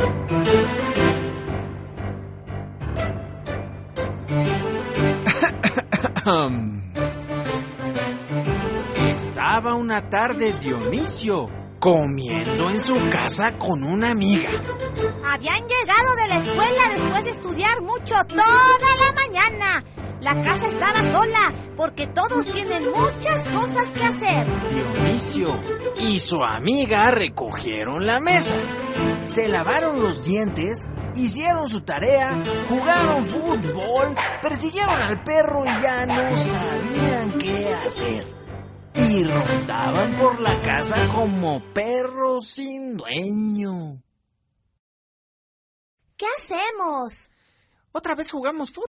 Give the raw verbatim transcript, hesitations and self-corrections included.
Estaba una tarde Dionisio comiendo en su casa con una amiga. Habían llegado de la escuela después de estudiar mucho toda la mañana. La casa estaba sola porque todos tienen muchas cosas que hacer. Dionisio y su amiga recogieron la mesa, se lavaron los dientes, hicieron su tarea, jugaron fútbol, persiguieron al perro y ya no sabían qué hacer. Y rondaban por la casa como perros sin dueño. ¿Qué hacemos? Otra vez jugamos fútbol.